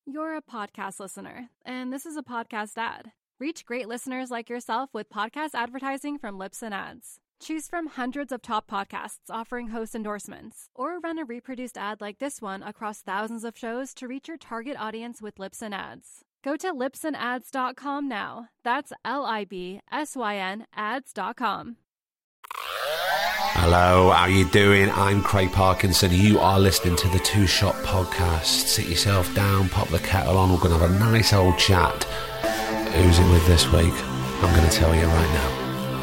You're a podcast listener, and this is a podcast ad. Reach great listeners like yourself with podcast advertising from Libsyn Ads. Choose from hundreds of top podcasts offering host endorsements, or run a reproduced ad like this one across thousands of shows to reach your target audience with Libsyn Ads. Go to libsynads.com now. That's LIBSYN ads.com. Hello, how you doing? I'm Craig Parkinson. You are listening to the Two Shot Podcast. Sit yourself down, pop the kettle on. We're going to have a nice old chat. Who's it with this week? I'm going to tell you right now.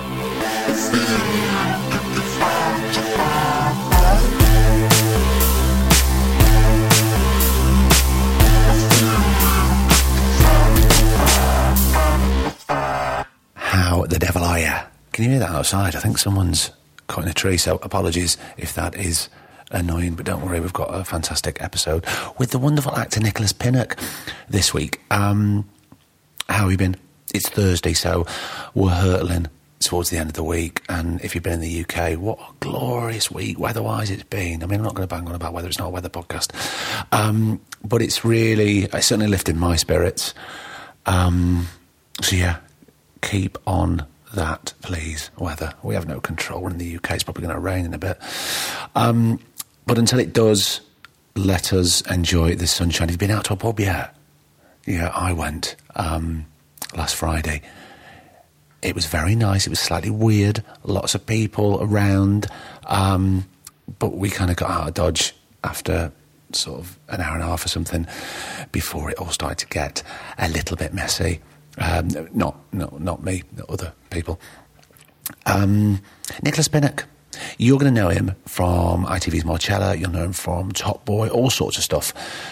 How the devil are you? Can you hear that outside? I think someone's cutting a tree, so apologies if that is annoying, but don't worry, we've got a fantastic episode with the wonderful actor Nicholas Pinnock this week. How have you been? It's Thursday, so we're hurtling towards the end of the week, and if you've been in the UK, what a glorious week weather-wise it's been. I mean, I'm not going to bang on about weather, it's not a weather podcast, but it's certainly lifted my spirits. So yeah, keep on that, please. Weather, we have no control. We're in the UK, it's probably going to rain in a bit, but until it does, let us enjoy the sunshine. Have you been out to a pub yet? Yeah, I went last Friday. It was very nice. It was slightly weird, lots of people around, but we kind of got out of Dodge after sort of an hour and a half or something before it all started to get a little bit messy. Not me, other people. Nicholas Pinnock, you're going to know him from ITV's Marcella, you'll know him from Top Boy, all sorts of stuff.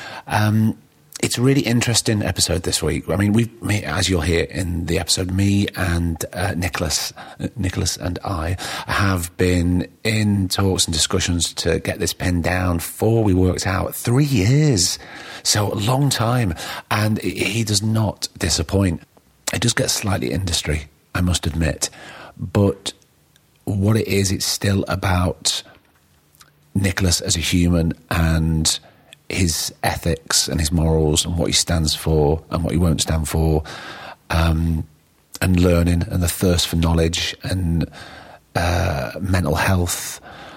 It's a really interesting episode this week. I mean, as you'll hear in the episode, me and Nicholas and I have been in talks and discussions to get this pinned down for, we worked out, 3 years. So a long time. And he does not disappoint. It does get slightly industry, I must admit. But what it is, it's still about Nicholas as a human and his ethics and his morals and what he stands for and what he won't stand for, and learning and the thirst for knowledge and mental health.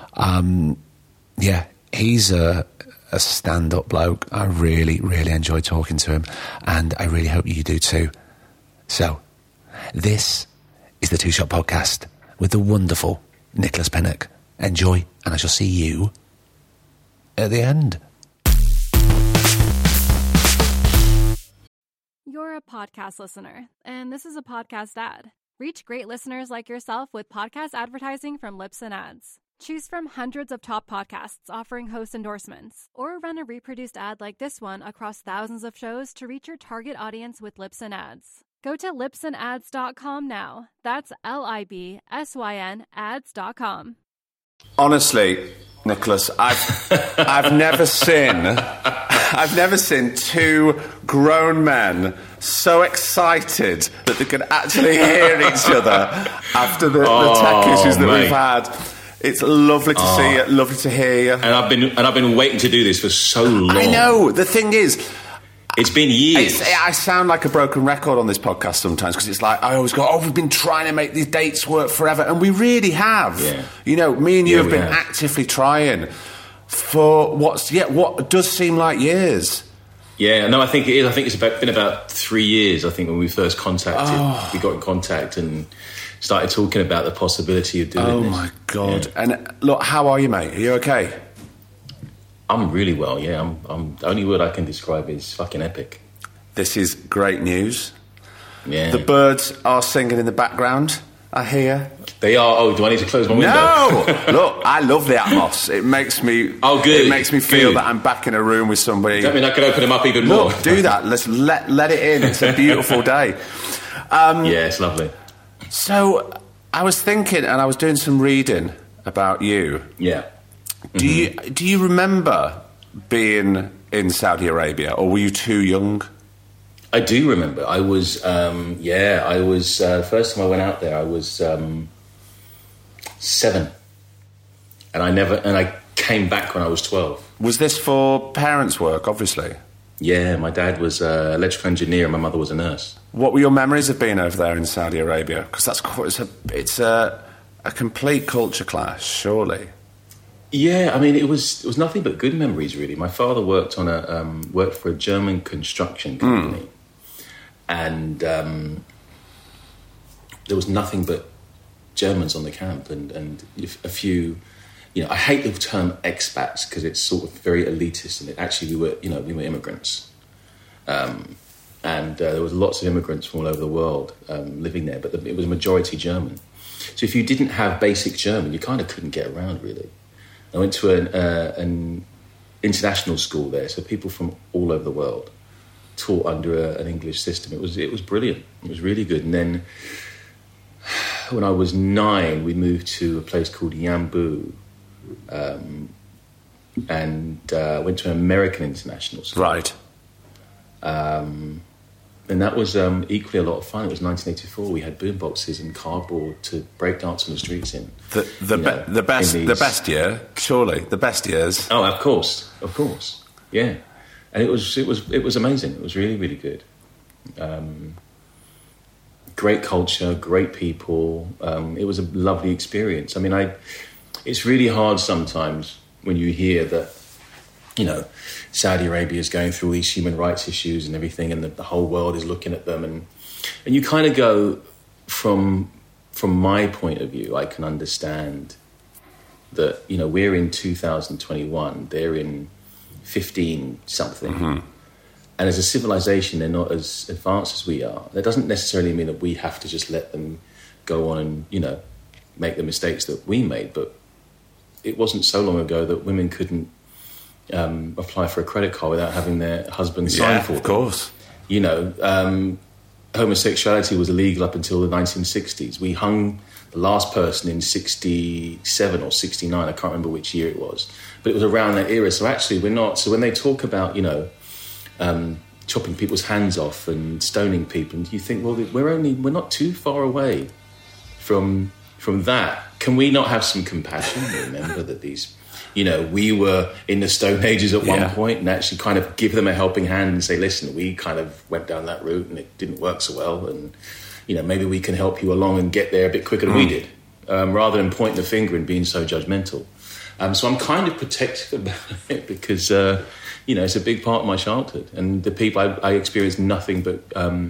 Yeah, he's a stand-up bloke. I really, really enjoy talking to him, and I really hope you do too. So, this is the Two Shot Podcast with the wonderful Nicholas Pinnock. Enjoy, and I shall see you at the end. You're a podcast listener, and this is a podcast ad. Reach great listeners like yourself with podcast advertising from Libsyn Ads. Choose from hundreds of top podcasts offering host endorsements, or run a reproduced ad like this one across thousands of shows to reach your target audience with Libsyn Ads. Go to libsynads.com now. That's LIBSYN ads.com. Honestly, Nicholas, I've never seen two grown men so excited that they can actually hear each other after the tech issues that we've had. It's lovely to see you, lovely to hear you. And I've been waiting to do this for so long. I know. The thing is, it's been years. I sound like a broken record on this podcast sometimes, because it's like I always go, we've been trying to make these dates work forever, and we really have. Yeah. You know, me and you have been actively trying for what does seem like years. Yeah, no, I think it is. I think it's been about 3 years, I think, when we first contacted. We got in contact and started talking about the possibility of doing this. Oh, my God. Yeah. And look, how are you, mate? Are you okay? I'm really well, yeah. I'm the only word I can describe is fucking epic. This is great news. Yeah. The birds are singing in the background, I hear. They are. Oh, do I need to close my window? No! Look, I love the Atmos. It makes me... Oh, good. It makes me feel that I'm back in a room with somebody. Does that mean I can open them up even more? Look, do that. Let's let it in. It's a beautiful day. Yeah, it's lovely. So, I was thinking, and I was doing some reading about you. Yeah. Do you remember being in Saudi Arabia, or were you too young? I do remember. I was, first time I went out there, I was 7. And I came back when I was 12. Was this for parents' work, obviously? Yeah, my dad was an electrical engineer and my mother was a nurse. What were your memories of being over there in Saudi Arabia? Because it's a complete culture clash, surely. Yeah, I mean, it was nothing but good memories, really. My father worked for a German construction company, and there was nothing but Germans on the camp, and a few. I hate the term expats because it's sort of very elitist, and we were immigrants, and there was lots of immigrants from all over the world living there, but it was majority German. So if you didn't have basic German, you kind of couldn't get around, really. I went to an international school there, so people from all over the world taught under an English system. It was brilliant. It was really good. And then when I was 9, we moved to a place called Yanbu, and went to an American international school. Right. And that was equally a lot of fun. It was 1984. We had boomboxes and cardboard to break dance on the streets in. The best year, surely the best years. Oh, of course, yeah. And it was amazing. It was really, really good. Great culture, great people. It was a lovely experience. I mean, it's really hard sometimes when you hear that, Saudi Arabia is going through these human rights issues and everything, and the whole world is looking at them, and you kind of go, from my point of view, I can understand that, we're in 2021, they're in 15 something, and as a civilization, they're not as advanced as we are. That doesn't necessarily mean that we have to just let them go on and, make the mistakes that we made, but it wasn't so long ago that women couldn't apply for a credit card without having their husband sign for them. Of course. Homosexuality was illegal up until the 1960s. We hung the last person in 67 or 69, I can't remember which year it was, but it was around that era. So actually we're not, so when they talk about, chopping people's hands off and stoning people, and you think, well, we're not too far away from that. Can we not have some compassion? Remember that these, we were in the Stone Ages at one point, and actually kind of give them a helping hand and say, listen, we kind of went down that route and it didn't work so well, and maybe we can help you along and get there a bit quicker than we did, rather than pointing the finger and being so judgmental. So I'm kind of protective about it because it's a big part of my childhood, and the people I experienced nothing but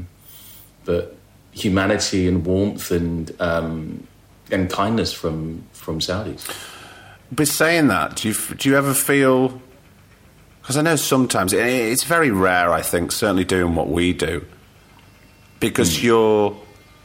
humanity and warmth and kindness from Saudis. But saying that, do you ever feel? Because I know sometimes it's very rare. I think certainly doing what we do, because you're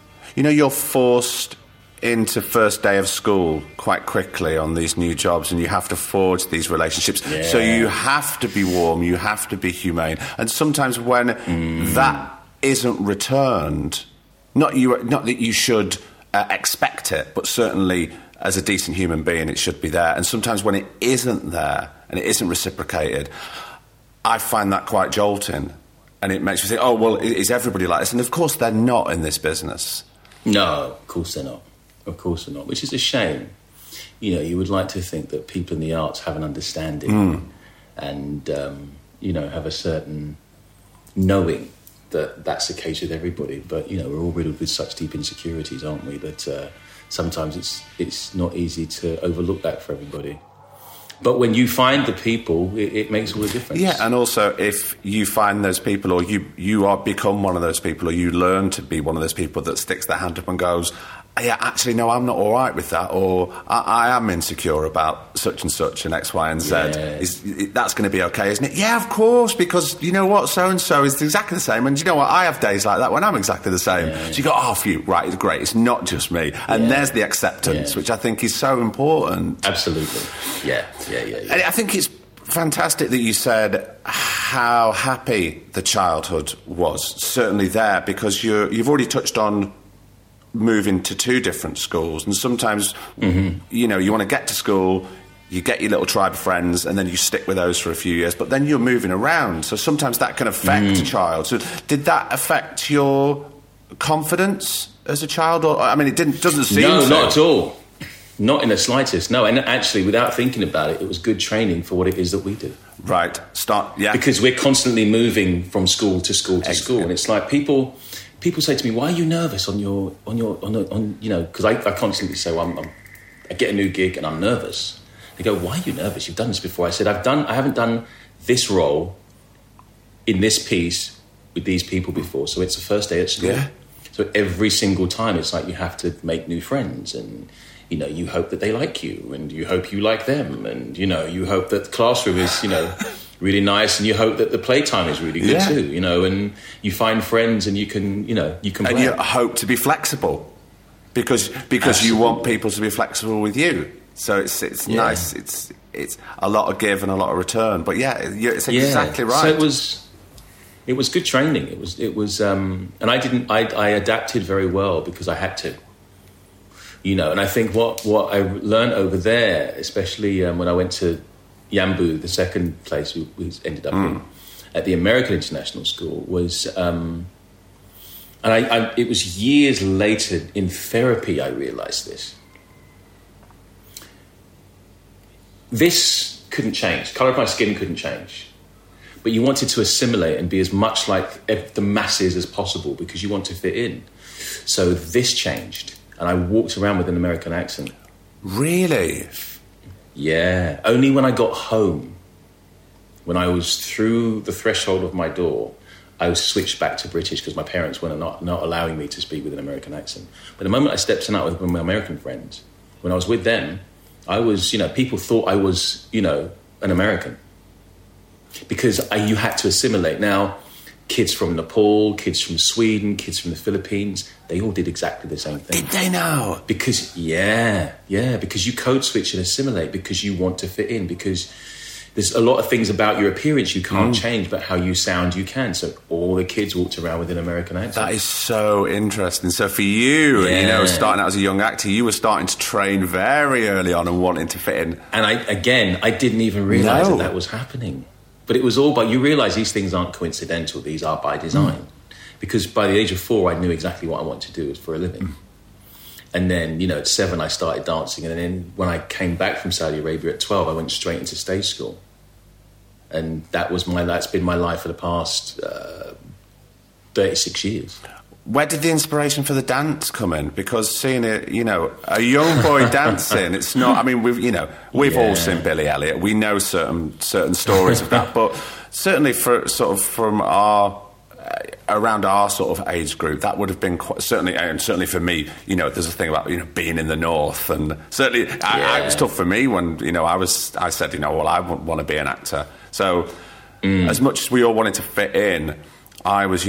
forced into first day of school quite quickly on these new jobs, and you have to forge these relationships. Yeah. So you have to be warm, you have to be humane, and sometimes when that isn't returned, not that you should expect it, but certainly as a decent human being, it should be there. And sometimes when it isn't there and it isn't reciprocated, I find that quite jolting. And it makes me think, oh, well, is everybody like this? And of course they're not in this business. No, of course they're not. Of course they're not, which is a shame. You would like to think that people in the arts have an understanding and, have a certain knowing that that's the case with everybody. But, we're all riddled with such deep insecurities, aren't we, that sometimes it's not easy to overlook that for everybody. But when you find the people, it makes all the difference. Yeah, and also if you find those people, or you become one of those people, or you learn to be one of those people that sticks their hand up and goes, yeah, actually, no, I'm not all right with that, or I am insecure about such and such and X, Y, and Z. Yeah. That's going to be okay, isn't it? Yeah, of course, because you know what, so-and-so is exactly the same, and you know what, I have days like that when I'm exactly the same. Yeah. So you go, oh, phew, right, it's great, it's not just me. And there's the acceptance, which I think is so important. Absolutely. Yeah. And I think it's fantastic that you said how happy the childhood was, certainly there, because you've already touched on moving to 2 different schools, and sometimes you want to get to school, you get your little tribe of friends, and then you stick with those for a few years, but then you're moving around, so sometimes that can affect a child. So did that affect your confidence as a child? Or I mean, it doesn't seem no, so. not at all. Not in the slightest, no. And actually, without thinking about it, it was good training for what it is that we do. Right. Because we're constantly moving from school to school to school, and it's like people say to me, "Why are you nervous on you know?" Because I constantly say, "Well, I get a new gig and I'm nervous." They go, "Why are you nervous? You've done this before." I said, "I haven't done this role in this piece with these people before, so it's the first day at school." Yeah. So every single time, it's like you have to make new friends, and you hope that they like you, and you hope you like them, and you hope that the classroom is really nice, and you hope that the playtime is really good too, and you find friends, and you can and you hope to be flexible because you want people to be flexible with you. So it's nice. It's a lot of give and a lot of return. But it's exactly right. So it was good training. It was, and I adapted very well because I had to. And I think what I learned over there, especially when I went to Yanbu, the second place we ended up in, at the American International School, was, and it was years later in therapy I realised this. This couldn't change. Colour of my skin couldn't change. But you wanted to assimilate and be as much like the masses as possible because you want to fit in. So this changed. And I walked around with an American accent. Really? Yeah. Only when I got home, when I was through the threshold of my door, I was switched back to British because my parents were not allowing me to speak with an American accent. But the moment I stepped out with my American friends, when I was with them, I was, people thought I was, an American. Because you had to assimilate. Now, kids from Nepal, kids from Sweden, kids from the Philippines, they all did exactly the same thing. Did they now? Because, because you code switch and assimilate because you want to fit in, because there's a lot of things about your appearance you can't change, but how you sound you can. So all the kids walked around with an American accent. That is so interesting. So for you, starting out as a young actor, you were starting to train very early on and wanting to fit in. And I didn't even realise that was happening. But it was all by, you realise these things aren't coincidental, these are by design. Because by the age of 4, I knew exactly what I wanted to do for a living. And then, at 7, I started dancing. And then when I came back from Saudi Arabia at 12, I went straight into stage school. And that's been my life for the past 36 years. Where did the inspiration for the dance come in? Because seeing it, a young boy dancing, it's not. I mean, we've all seen Billy Elliot. We know certain stories of that, but certainly from around our sort of age group, that would have been certainly for me. There's a thing about being in the north, and certainly it was tough for me when I said well, I want to be an actor. So as much as we all wanted to fit in, I was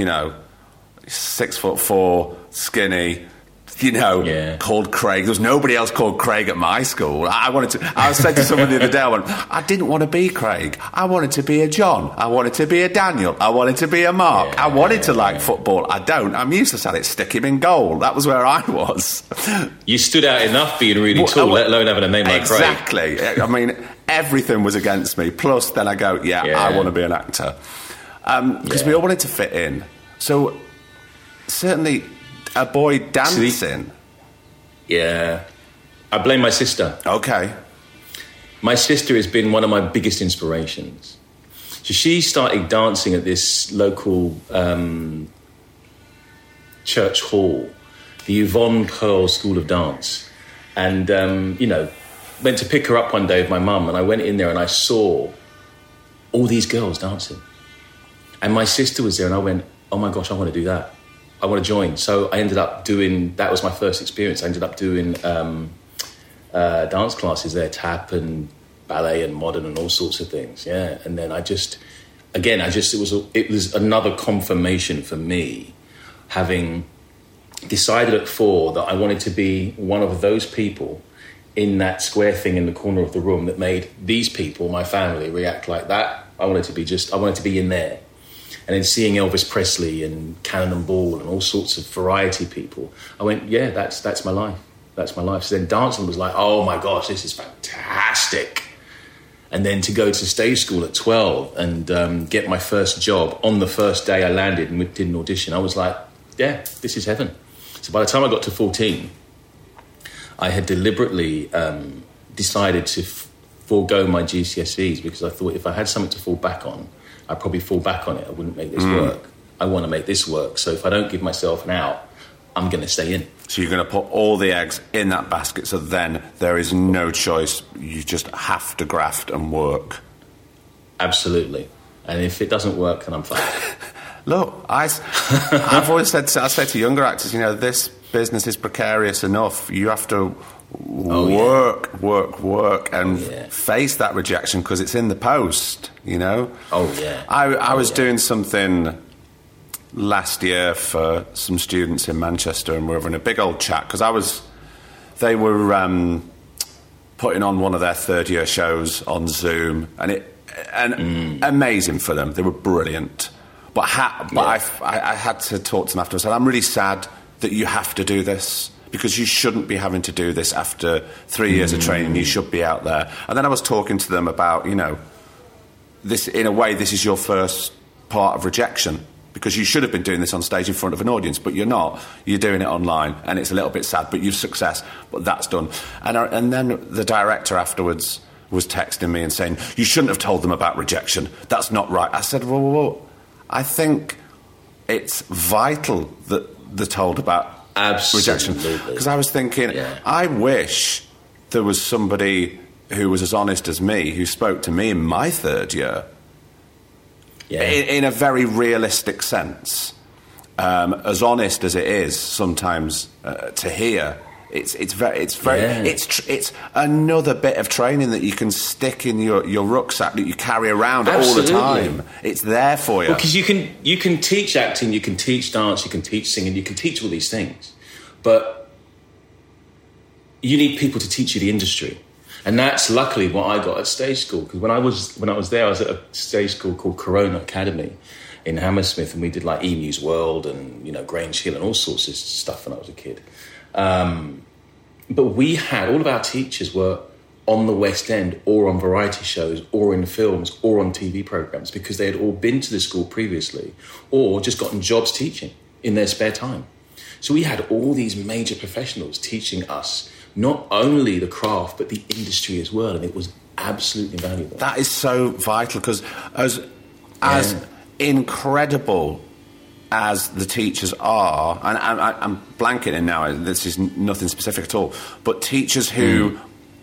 6'4", skinny, called Craig. There was nobody else called Craig at my school. I said to someone the other day, I didn't want to be Craig. I wanted to be a John. I wanted to be a Daniel. I wanted to be a Mark. I wanted to like football. I don't. I'm useless at it. Stick him in goal. That was where I was. You stood out enough being really tall, let alone having a name like Craig. Exactly. I mean, everything was against me. Plus, then I go, I want to be an actor. Because we all wanted to fit in. So, certainly, a boy dancing. I blame my sister. Okay. My sister has been one of my biggest inspirations. So she started dancing at this local church hall, the Yvonne Pearl School of Dance. And, went to pick her up one day with my mum, and I went in there and I saw all these girls dancing. And my sister was there, and I went, oh my gosh, I want to do that. I want to join. So I ended up that was my first experience. I ended up doing dance classes there, tap and ballet and modern and all sorts of things. Yeah. And then it was another confirmation for me, having decided at 4 that I wanted to be one of those people in that square thing in the corner of the room that made these people, my family, react like that. I wanted to be in there. And then seeing Elvis Presley and Cannonball and all sorts of variety people, I went, that's my life. That's my life. So then dancing was like, oh my gosh, this is fantastic. And then to go to stage school at 12 and get my first job on the first day I landed and did an audition, I was like, this is heaven. So by the time I got to 14, I had deliberately decided to forego my GCSEs because I thought if I had something to fall back on, I'd probably fall back on it. I wouldn't make this work. I want to make this work. So if I don't give myself an out, I'm going to stay in. So you're going to put all the eggs in that basket, so then there is no choice. You just have to graft and work. Absolutely. And if it doesn't work, then I'm fine. Look, I've always said to younger actors, this business is precarious enough. You have to work, and face that rejection because it's in the post, Oh, yeah. I was doing something last year for some students in Manchester, and we were having a big old chat because they were putting on one of their third-year shows on Zoom, and amazing for them. They were brilliant. But I had to talk to them afterwards. And I'm really sad that you have to do this because you shouldn't be having to do this after 3 years of training. You should be out there. And then I was talking to them about, this, in a way, this is your first part of rejection because you should have been doing this on stage in front of an audience, but you're not. You're doing it online, and it's a little bit sad, but you've success. But that's done. And then the director afterwards was texting me and saying, you shouldn't have told them about rejection. That's not right. I said, whoa. I think it's vital that they're told about rejection. Because I was thinking, I wish there was somebody who was as honest as me, who spoke to me in my third year, in a very realistic sense. As honest as it is sometimes to hear, it's another bit of training that you can stick in your rucksack that you carry around all the time. It's there for you. Because you can teach acting, you can teach dance, you can teach singing, you can teach all these things, but you need people to teach you the industry, and that's luckily what I got at stage school. Because when I was there, I was at a stage school called Corona Academy in Hammersmith, and we did like Emu's World and Grange Hill and all sorts of stuff when I was a kid. But we had, all of our teachers were on the West End or on variety shows or in films or on TV programmes because they had all been to the school previously or just gotten jobs teaching in their spare time. So we had all these major professionals teaching us not only the craft but the industry as well, and it was absolutely valuable. That is so vital because as incredible as the teachers are, and I'm blanketing now, this is nothing specific at all, but teachers who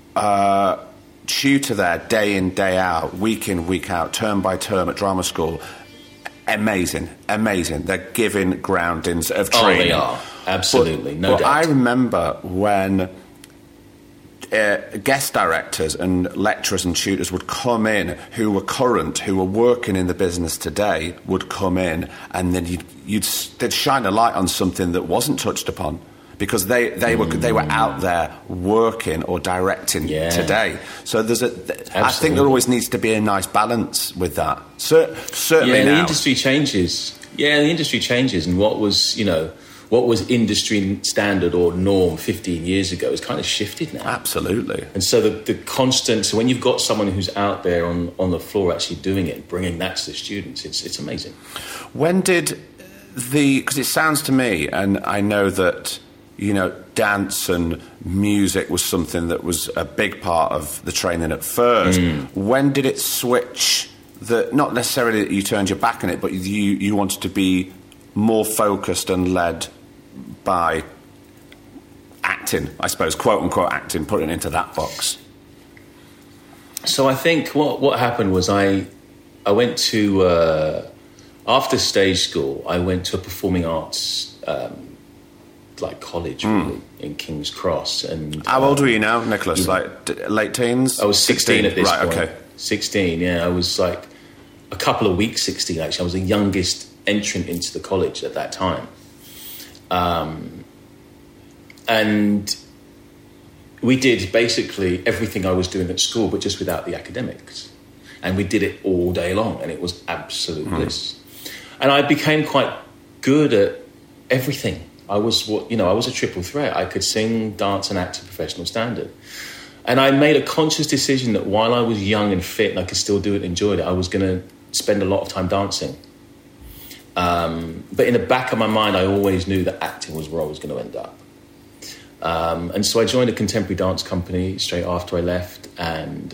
tutor there day in, day out, week in, week out, term by term at drama school, amazing. They're giving groundings of training. Oh, they are. Absolutely, no doubt. I remember when guest directors and lecturers and tutors would come in who were current, who were working in the business today, would come in, and then they'd shine a light on something that wasn't touched upon because they were out there working or directing today. So I think there always needs to be a nice balance with that. Certainly now. The industry changes. Yeah, the industry changes, and what was industry standard or norm 15 years ago has kind of shifted now. Absolutely. And so the constant, so when you've got someone who's out there on the floor actually doing it, bringing that to the students, it's amazing. When did because it sounds to me, and I know that, dance and music was something that was a big part of the training at first. When did it switch that, not necessarily that you turned your back on it, but you wanted to be more focused and led by acting, I suppose, quote-unquote acting, putting it into that box? So I think what happened was I went to, after stage school, I went to a performing arts college, really, in King's Cross. And how old were you now, Nicholas? Late teens? I was 16 at this point. Okay. 16, yeah. I was a couple of weeks 16, actually. I was the youngest entrant into the college at that time. And we did basically everything I was doing at school, but just without the academics. And we did it all day long, and it was absolute bliss. And I became quite good at everything. I was a triple threat. I could sing, dance, and act to professional standard. And I made a conscious decision that while I was young and fit and I could still do it and enjoy it, I was going to spend a lot of time dancing. But in the back of my mind, I always knew that acting was where I was going to end up. And so I joined a contemporary dance company straight after I left, and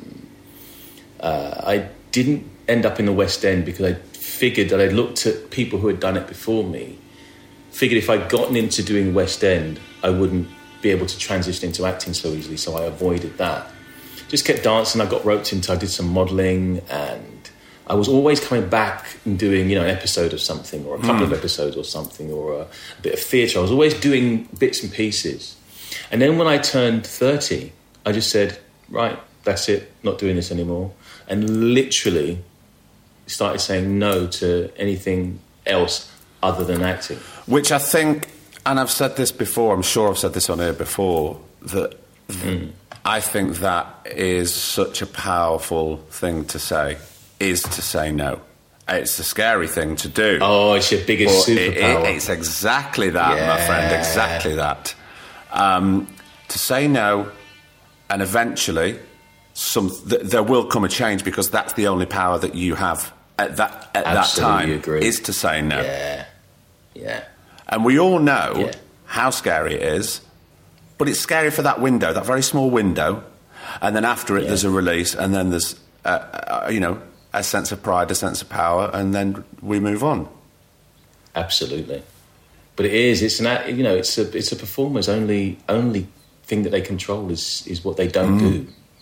I didn't end up in the West End because I figured that I'd looked at people who had done it before me, figured if I'd gotten into doing West End, I wouldn't be able to transition into acting so easily, so I avoided that. Just kept dancing. I got roped into, I did some modelling, and I was always coming back and doing, an episode of something, or a couple of episodes or something, or a bit of theatre. I was always doing bits and pieces. And then when I turned 30, I just said, right, that's it, not doing this anymore. And literally started saying no to anything else other than acting. Which I think, and I've said this before, I'm sure I've said this on air before, that I think that is such a powerful thing to say, is to say no. It's a scary thing to do. Oh, it's your biggest superpower. It's exactly that, my friend, exactly that. To say no, and eventually there will come a change, because that's the only power that you have at that time, agree. Is to say no. Yeah. And we all know how scary it is, but it's scary for that window, that very small window, and then after it there's a release, and then there's a sense of pride, a sense of power, and then we move on. Absolutely. But it's a performer's only thing that they control is what they don't do.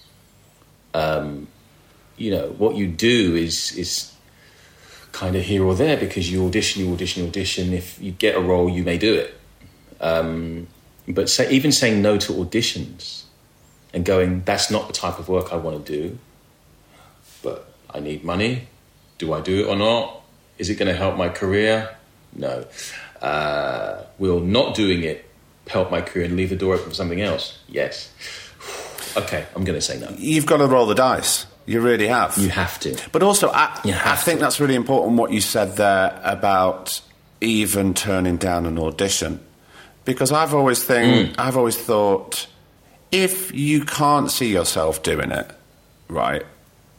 What you do is kind of here or there, because you audition. If you get a role, you may do it. But even saying no to auditions and going, that's not the type of work I want to do, but I need money. Do I do it or not? Is it going to help my career? No. Will not doing it help my career and leave the door open for something else? Yes. Okay, I'm going to say no. You've got to roll the dice. You really have. You have to. But also, I think that's really important what you said there about even turning down an audition. Because I've always thought, if you can't see yourself doing it, right,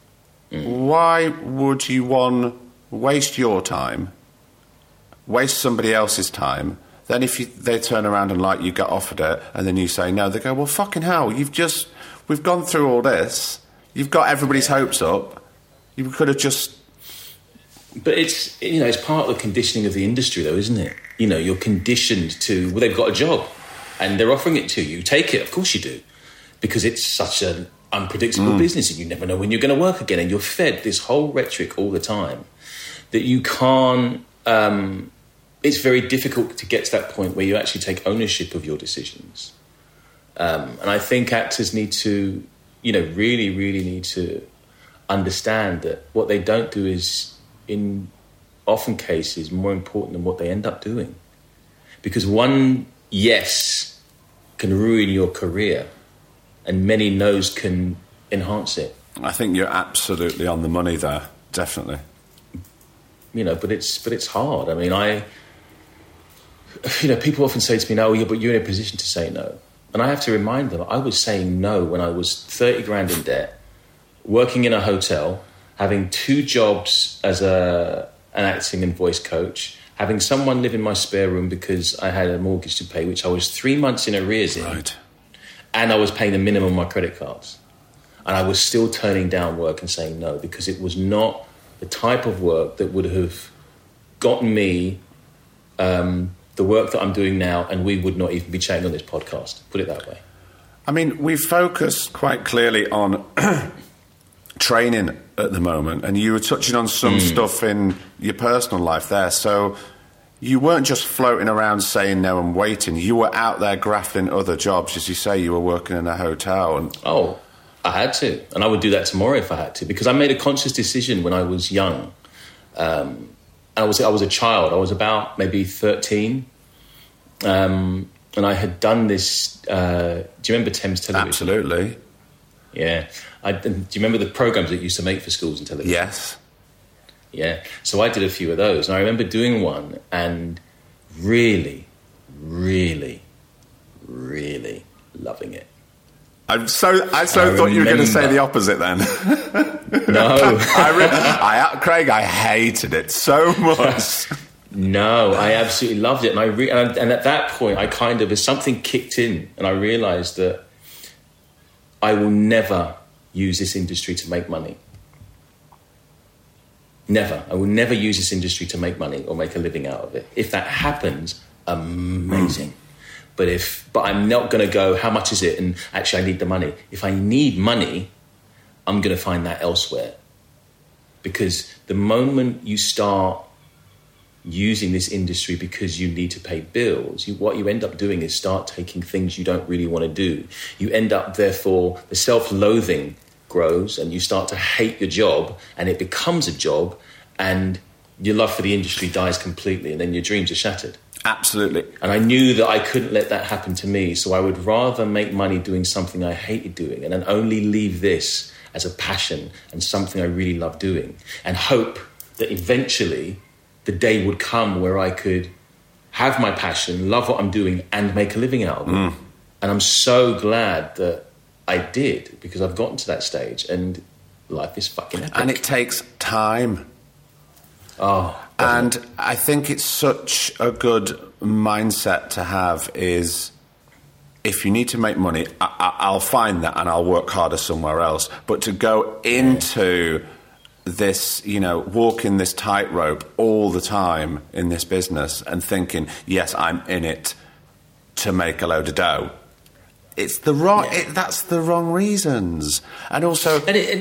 why would you, waste your time, waste somebody else's time? Then if they turn around and you get offered it, and then you say no, they go, well, fucking hell, we've gone through all this, you've got everybody's hopes up, you could have just... But it's part of the conditioning of the industry, though, isn't it? You're conditioned to, well, they've got a job and they're offering it to you. Take it, of course you do, because it's such an unpredictable business, and you never know when you're going to work again, and you're fed this whole rhetoric all the time that you can't... it's very difficult to get to that point where you actually take ownership of your decisions. And I think actors need to, really, really need to understand that what they don't do is, in often cases, more important than what they end up doing. Because one yes can ruin your career, and many no's can enhance it. I think you're absolutely on the money there, definitely. But it's hard. I mean, people often say to me, no, but you're in a position to say no. And I have to remind them, I was saying no when I was 30 grand in debt, working in a hotel, having 2 jobs as an acting and voice coach, having someone live in my spare room because I had a mortgage to pay, which I was 3 months in arrears in. Right. And I was paying the minimum on my credit cards. And I was still turning down work and saying no, because it was not the type of work that would have gotten me the work that I'm doing now, and we would not even be chatting on this podcast, put it that way. I mean, we've focused quite clearly on training at the moment, and you were touching on some stuff in your personal life there. So you weren't just floating around saying no and waiting. You were out there grafting other jobs. As you say, you were working in a hotel. Oh, I had to. And I would do that tomorrow if I had to, because I made a conscious decision when I was young. I was a child. I was about maybe 13. And I had done this... do you remember Thames Television? Absolutely. Yeah. Do you remember the programmes that used to make for schools and television? Yes. Yeah. So I did a few of those. And I remember doing one and really, really, really loving it. I so thought you were going to say the opposite then. No. Craig, I hated it so much. No, I absolutely loved it. And at that point, I kind of, as something kicked in, and I realised that I will never use this industry to make money. Never. I will never use this industry to make money or make a living out of it. If that happens, amazing. But I'm not going to go, how much is it? And actually, I need the money. If I need money, I'm going to find that elsewhere. Because the moment you start using this industry because you need to pay bills, what you end up doing is start taking things you don't really want to do. You end up, therefore, the self-loathing grows and you start to hate your job and it becomes a job and your love for the industry dies completely and then your dreams are shattered. Absolutely. And I knew that I couldn't let that happen to me, so I would rather make money doing something I hated doing and then only leave this as a passion and something I really love doing and hope that eventually the day would come where I could have my passion, love what I'm doing, and make a living out of it. And I'm so glad that I did, because I've gotten to that stage, and life is fucking epic. And it takes time. Oh, and I think it's such a good mindset to have is, if you need to make money, I'll find that and I'll work harder somewhere else. But to go into this, walking this tightrope all the time in this business and thinking, yes, I'm in it to make a load of dough. It's the wrong. That's the wrong reasons, and also,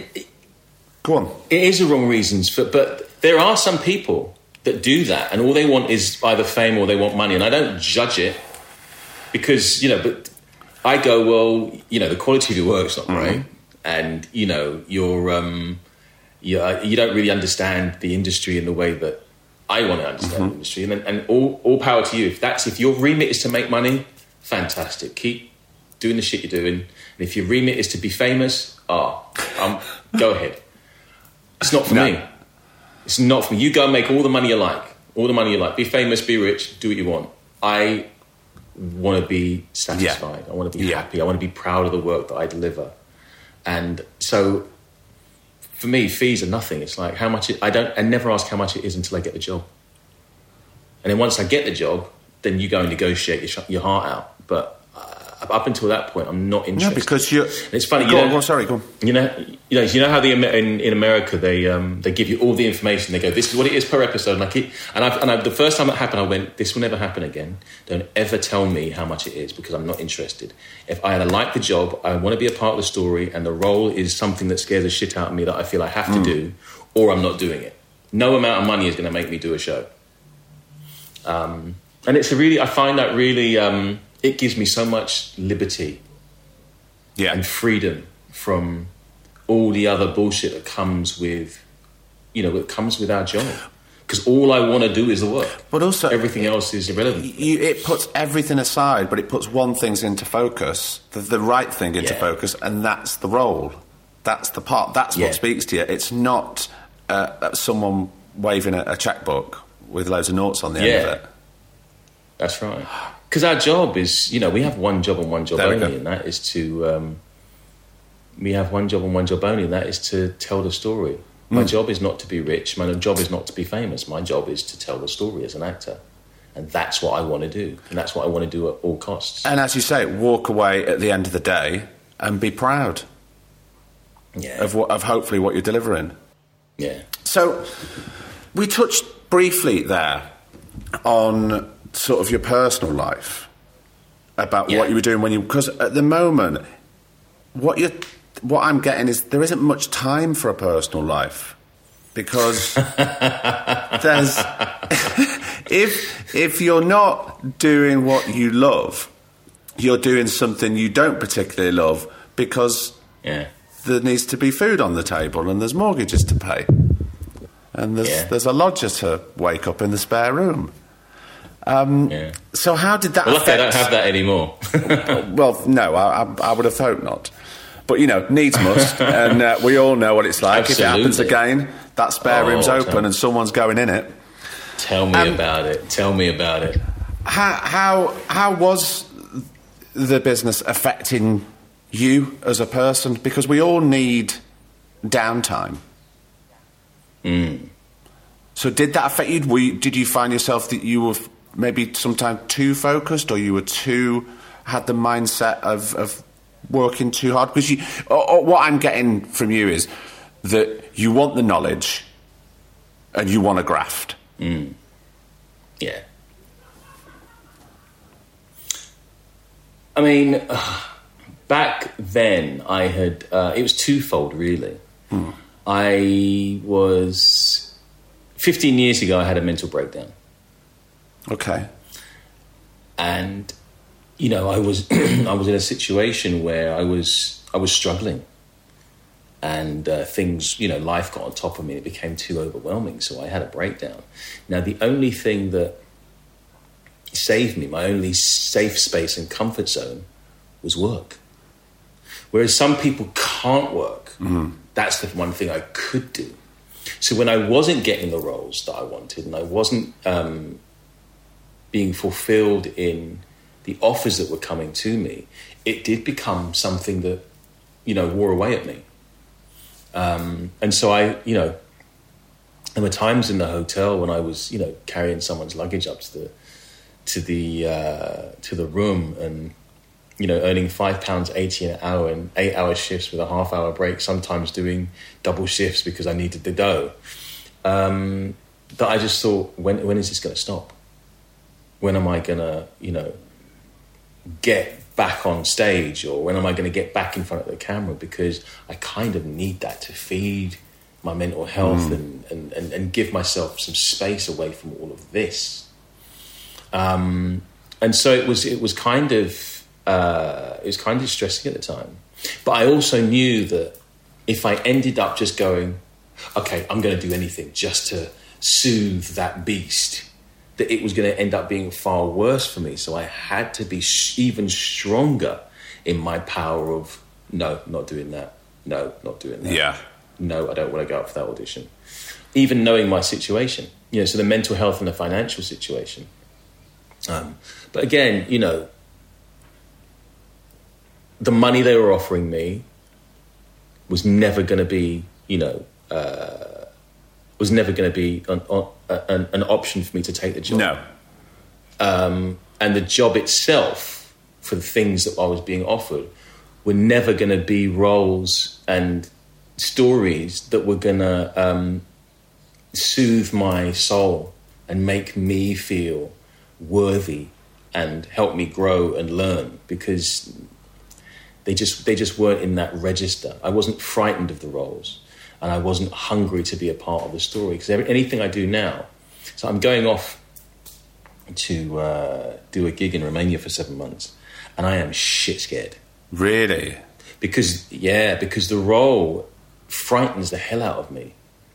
go on. It is the wrong reasons, but there are some people that do that, and all they want is either fame or they want money, and I don't judge it because but I go, well, the quality of your work's not great, and you're. You don't really understand the industry in the way that I want to understand the industry. And all power to you. If your remit is to make money, fantastic. Keep doing the shit you're doing. And if your remit is to be famous, go ahead. It's not for me. It's not for me. You go and make all the money you like. All the money you like. Be famous, be rich, do what you want. I want to be satisfied. I want to be happy. I want to be proud of the work that I deliver. And so, for me, fees are nothing. It's like how much I never ask how much it is until I get the job. And then once I get the job, then you go and negotiate your heart out. But up until that point, I'm not interested. No, because you're. And it's funny. Go on. Sorry, go on. You know how in America they give you all the information. They go, this is what it is per episode. And the first time that happened, I went, this will never happen again. Don't ever tell me how much it is because I'm not interested. If I either like the job, I want to be a part of the story, and the role is something that scares the shit out of me that I feel I have to do, or I'm not doing it. No amount of money is going to make me do a show. And I find that really. It gives me so much liberty and freedom from all the other bullshit that comes with, our job. Because all I want to do is the work. But also, everything else is irrelevant. It puts everything aside, but it puts one thing into focus, the right thing into focus, and that's the role. That's the part. That's what speaks to you. It's not someone waving a checkbook with loads of notes on the end of it. That's right. Because our job is, we have one job and one job only, and that is to... we have one job and one job only, and that is to tell the story. My job is not to be rich. My job is not to be famous. My job is to tell the story as an actor. And that's what I want to do. And that's what I want to do at all costs. And as you say, walk away at the end of the day and be proud of hopefully what you're delivering. Yeah. So we touched briefly there on sort of your personal life, about what you were doing because at the moment, what I'm getting is there isn't much time for a personal life, because there's if you're not doing what you love, you're doing something you don't particularly love, because there needs to be food on the table and there's mortgages to pay and there's a lodger to wake up in the spare room. So how did that affect... I don't have that anymore. Well, no, I would have hoped not. But, needs must, and we all know what it's like. Absolutely. If it happens again, that spare room's open and someone's going in it. Tell me about it. Tell me about it. How was the business affecting you as a person? Because we all need downtime. So did that affect you? Did you find yourself that you were maybe sometimes too focused, or you were had the mindset of working too hard? Because what I'm getting from you is that you want the knowledge and you want to graft. Mm. Yeah. I mean, back then I had, it was twofold really. I was, 15 years ago I had a mental breakdown. Okay. And, you know, I was I was in a situation where I was struggling. And things, you know, life got on top of me. It became too overwhelming, so I had a breakdown. Now, the only thing that saved me, my only safe space and comfort zone, was work. Whereas some people can't work. Mm-hmm. That's the one thing I could do. So when I wasn't getting the roles that I wanted, and I wasn't being fulfilled in the offers that were coming to me, it did become something that, you know, wore away at me. And so I, you know, there were times in the hotel when I was, you know, carrying someone's luggage up to the room, and, you know, earning £5.80 an hour and 8-hour shifts with a half-hour break, sometimes doing double shifts because I needed the dough. That I just thought, when is this going to stop? When am I going to, you know, get back on stage, or when am I going to get back in front of the camera? Because I kind of need that to feed my mental health and give myself some space away from all of this. And so it was kind of stressing at the time. But I also knew that if I ended up just going, okay, I'm going to do anything just to soothe that beast, that it was going to end up being far worse for me. So I had to be even stronger in my power of, no, not doing that. No, not doing that. Yeah. No, I don't want to go up for that audition. Even knowing my situation, you know, so the mental health and the financial situation. But again, you know, the money they were offering me was never going to be, you know, was never going to be an option for me to take the job. No. And the job itself, for the things that I was being offered, were never going to be roles and stories that were going to soothe my soul and make me feel worthy and help me grow and learn, because they just weren't in that register. I wasn't frightened of the roles, and I wasn't hungry to be a part of the story. Because anything I do now, so I'm going off to do a gig in Romania for 7 months, and I am shit scared. Really? Because the role frightens the hell out of me.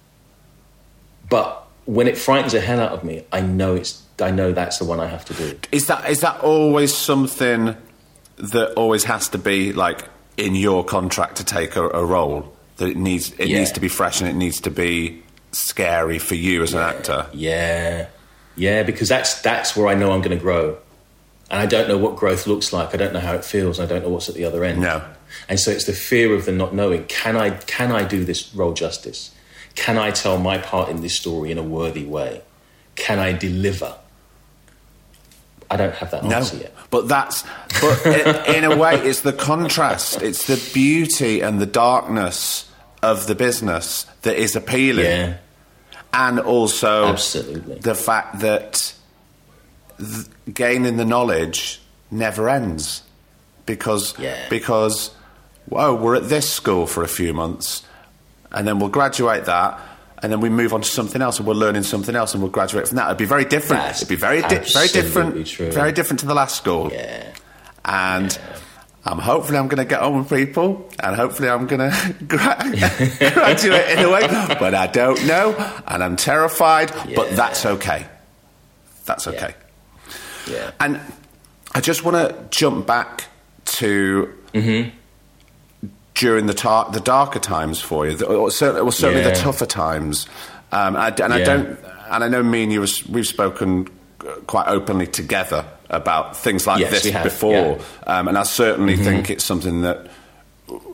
But when it frightens the hell out of me, I know that's the one I have to do. Is that always something that always has to be like in your contract to take a role? That it needs to be fresh and it needs to be scary for you as an actor. Yeah, because that's where I know I'm going to grow, and I don't know what growth looks like. I don't know how it feels. I don't know what's at the other end. No, and so it's the fear of the not knowing. Can I do this role justice? Can I tell my part in this story in a worthy way? Can I deliver? I don't have that answer yet. But in a way, it's the contrast. It's the beauty and the darkness of the business that is appealing. Yeah. And also absolutely the fact that gaining the knowledge never ends. Because we're at this school for a few months, and then we'll graduate that, and then we move on to something else, and we're learning something else, and we'll graduate from that. It'd be very different. It'd be very different. True. Very different to the last school. Yeah. And hopefully I'm going to get on with people, and hopefully I'm going to graduate in a way, but I don't know, and I'm terrified. Yeah. But that's okay. That's okay. Yeah. And I just want to jump back to. Mm-hmm. During the darker times for you, certainly the tougher times, I know me and you we've spoken quite openly together about things like this before, and I certainly think it's something that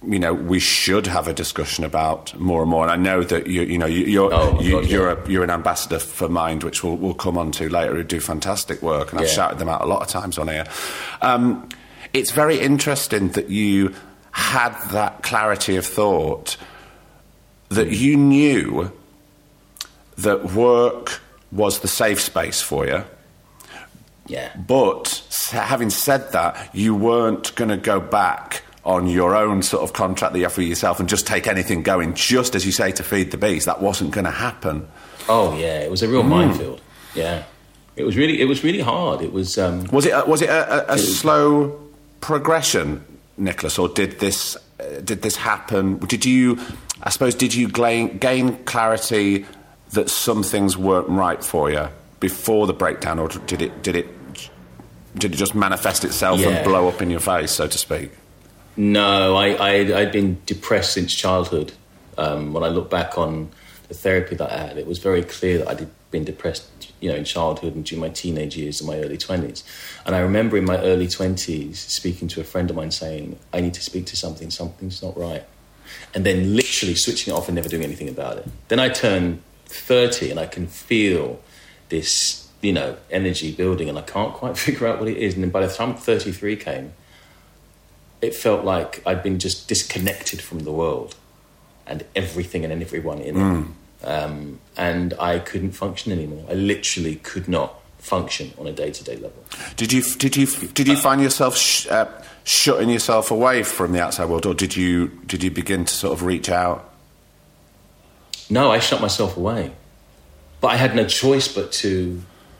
we should have a discussion about more and more. And I know that you're an ambassador for Mind, which we'll come on to later, who do fantastic work, and I've shouted them out a lot of times on here. It's very interesting that you had that clarity of thought, that you knew that work was the safe space for you. Yeah. But having said that, you weren't going to go back on your own sort of contract that you have for yourself and just take anything going, just as you say, to feed the beast. That wasn't going to happen. Oh yeah, it was a real minefield. Yeah, it was really hard. It was. Was it a slow progression, Nicholas, or did this happen? Did you gain clarity that some things weren't right for you before the breakdown, or did it just manifest itself and blow up in your face, so to speak? No, I'd been depressed since childhood. When I look back on the therapy that I had, it was very clear that I'd been depressed, in childhood and during my teenage years and my early 20s. And I remember in my early 20s speaking to a friend of mine saying, I need to speak to something's not right. And then literally switching it off and never doing anything about it. Then I turn 30 and I can feel this, energy building, and I can't quite figure out what it is. And then by the time 33 came, it felt like I'd been just disconnected from the world and everything and everyone in it. And I couldn't function anymore. I literally could not function on a day-to-day level. Did you find yourself shutting yourself away from the outside world, or did you begin to sort of reach out? No, I shut myself away. But I had no choice but to,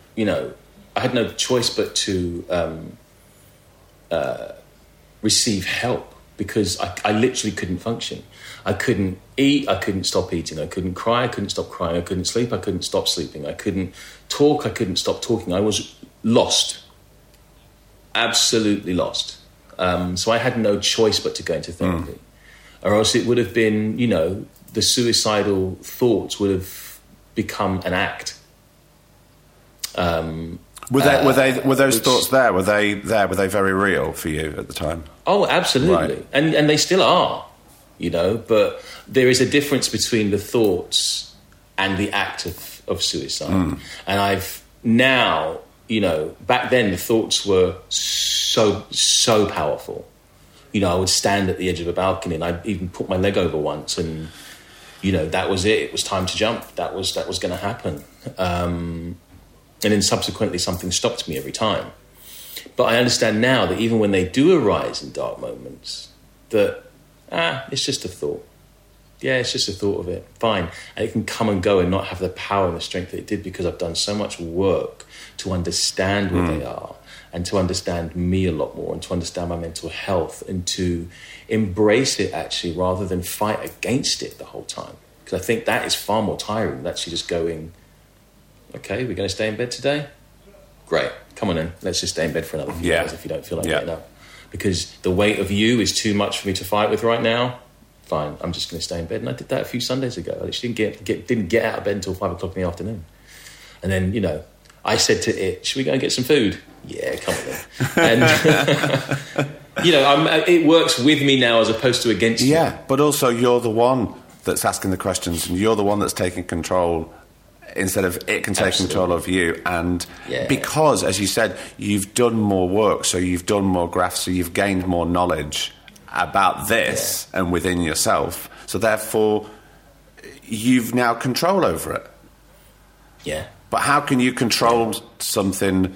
receive help, because I literally couldn't function. I couldn't eat, I couldn't stop eating, I couldn't cry, I couldn't stop crying, I couldn't sleep, I couldn't stop sleeping, I couldn't talk, I couldn't stop talking. I was lost, absolutely lost. So I had no choice but to go into therapy. Or else it would have been, the suicidal thoughts would have become an act. Were those thoughts there? Were they very real for you at the time? Oh, absolutely. Right. And they still are, but there is a difference between the thoughts and the act of suicide. And I've now, back then the thoughts were so powerful. I would stand at the edge of a balcony and I'd even put my leg over once, and, that was it. It was time to jump. That was going to happen. And then subsequently something stopped me every time. But I understand now that even when they do arise in dark moments, that, it's just a thought. Yeah, it's just a thought of it. Fine. And it can come and go and not have the power and the strength that it did, because I've done so much work to understand where they are, and to understand me a lot more, and to understand my mental health, and to embrace it actually, rather than fight against it the whole time. Because I think that is far more tiring than actually just going, okay, we're going to stay in bed today? Great. Come on in. Let's just stay in bed for another few hours if you don't feel like getting up. Because the weight of you is too much for me to fight with right now. Fine, I'm just going to stay in bed. And I did that a few Sundays ago. I literally didn't get out of bed until 5 o'clock in the afternoon. And then, I said to it, should we go and get some food? Yeah, come on then. And, it works with me now as opposed to against me. Yeah, but also you're the one that's asking the questions, and you're the one that's taking control instead of it can take control of you. And because, as you said, you've done more work, so you've done more graphs, so you've gained more knowledge about this and within yourself. So therefore, you've now control over it. Yeah. But how can you control something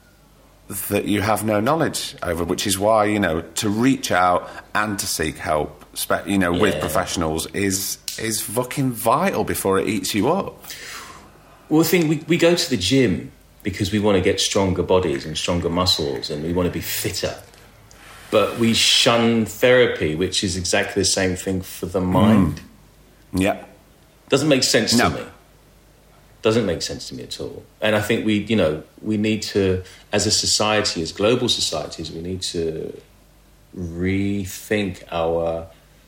that you have no knowledge over? Which is why, to reach out and to seek help, with professionals is fucking vital before it eats you up. Well, the thing, we go to the gym because we want to get stronger bodies and stronger muscles, and we want to be fitter. But we shun therapy, which is exactly the same thing for the mind. Yeah. Doesn't make sense to me. Doesn't make sense to me at all. And I think we need to, as a society, as global societies, we need to rethink our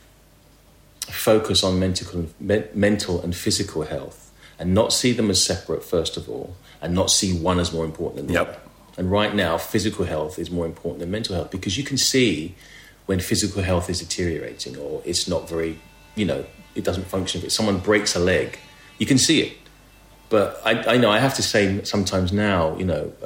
focus on mental and physical health, and not see them as separate, first of all, and not see one as more important than the other. And right now, physical health is more important than mental health, because you can see when physical health is deteriorating or it's not very, it doesn't function. If someone breaks a leg, you can see it. But I know I have to say sometimes now,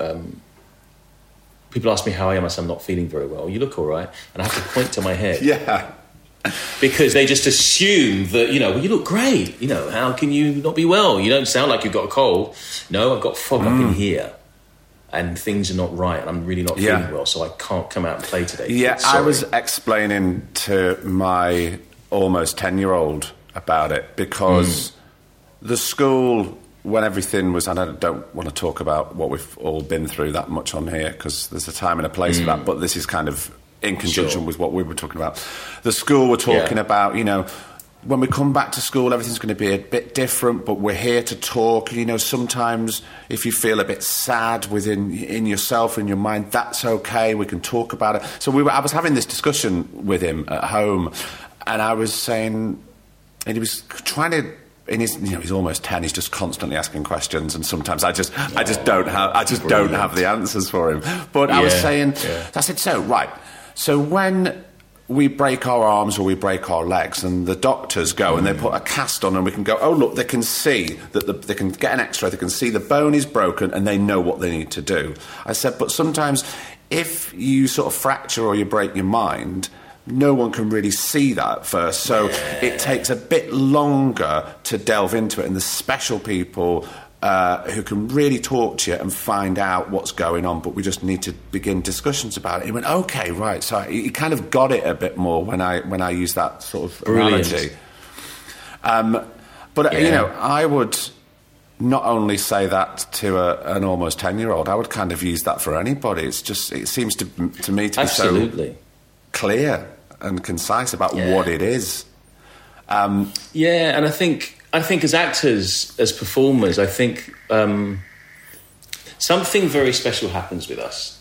people ask me how I am. I say I'm not feeling very well. You look all right. And I have to point to my head. Yeah. Because they just assume that, well, you look great. How can you not be well? You don't sound like you've got a cold. No, I've got fog up in here. And things are not right. And I'm really not feeling well, so I can't come out and play today. Yeah, I was explaining to my almost 10-year-old about it because the school, when everything was, and I don't want to talk about what we've all been through that much on here because there's a time and a place for that, but this is kind of in conjunction with what we were talking about. The school were talking about, when we come back to school, everything's going to be a bit different, but we're here to talk. Sometimes if you feel a bit sad in yourself, in your mind, that's okay. We can talk about it. So I was having this discussion with him at home, and I was saying, and he was trying to. He's almost 10. He's just constantly asking questions, and sometimes I just don't have the answers for him. But I was saying, I said, so when we break our arms or we break our legs, and the doctors go and they put a cast on, and we can go, oh look, they can see that they can get an X-ray, they can see the bone is broken, and they know what they need to do. I said, but sometimes if you sort of fracture or you break your mind, no one can really see that first, so it takes a bit longer to delve into it, and the special people who can really talk to you and find out what's going on, but we just need to begin discussions about it. He went, okay, right. So he kind of got it a bit more when I use that sort of analogy. I would not only say that to an almost 10-year-old, I would kind of use that for anybody. It seems to me to be so clear and concise about what it is. And I think as actors, as performers, I think something very special happens with us.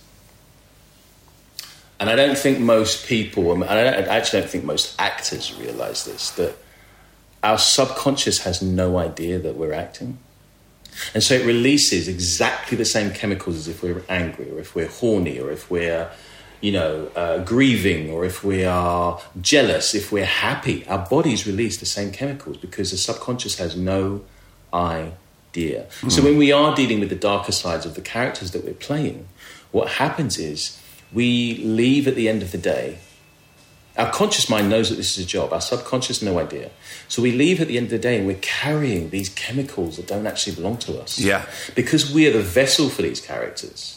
And I don't think most people, I actually don't think most actors realise this, that our subconscious has no idea that we're acting. And so it releases exactly the same chemicals as if we're angry, or if we're horny, or if we're grieving, or if we are jealous, if we're happy. Our bodies release the same chemicals because the subconscious has no idea. So when we are dealing with the darker sides of the characters that we're playing, what happens is we leave at the end of the day. Our conscious mind knows that this is a job. Our subconscious, no idea. So we leave at the end of the day and we're carrying these chemicals that don't actually belong to us. Yeah. Because we are the vessel for these characters.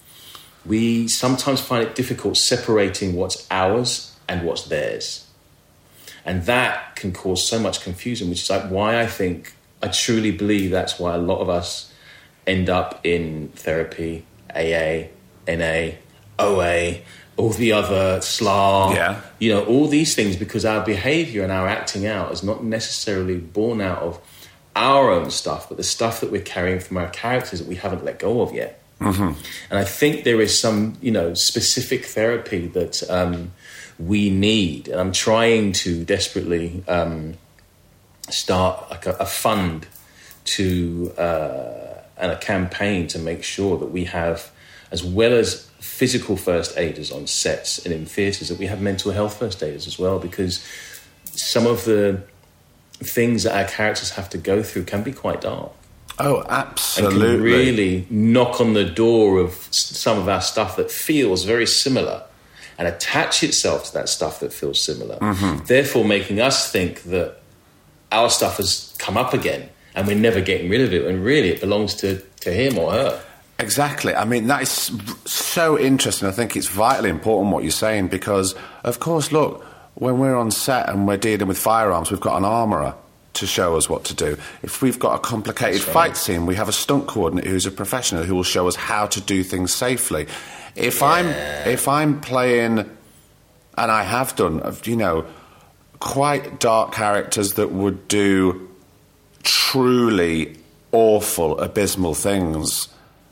We sometimes find it difficult separating what's ours and what's theirs. And that can cause so much confusion, which is like why I truly believe that's why a lot of us end up in therapy, AA, NA, OA, all the other SLA, all these things, because our behaviour and our acting out is not necessarily born out of our own stuff, but the stuff that we're carrying from our characters that we haven't let go of yet. Mm-hmm. And I think there is some, specific therapy that we need. And I'm trying to desperately start like a fund to and a campaign to make sure that we have, as well as physical first aiders on sets and in theatres, that we have mental health first aiders as well, because some of the things that our characters have to go through can be quite dark. Oh, absolutely. And can really knock on the door of some of our stuff that feels very similar and attach itself to that stuff that feels similar, therefore making us think that our stuff has come up again and we're never getting rid of it, and really it belongs to him or her. Exactly. I mean, that is so interesting. I think it's vitally important what you're saying because, of course, look, when we're on set and we're dealing with firearms, we've got an armourer to show us what to do. If we've got a complicated fight scene, we have a stunt coordinator who's a professional who will show us how to do things safely. If I'm playing, and I have done, quite dark characters that would do truly awful, abysmal things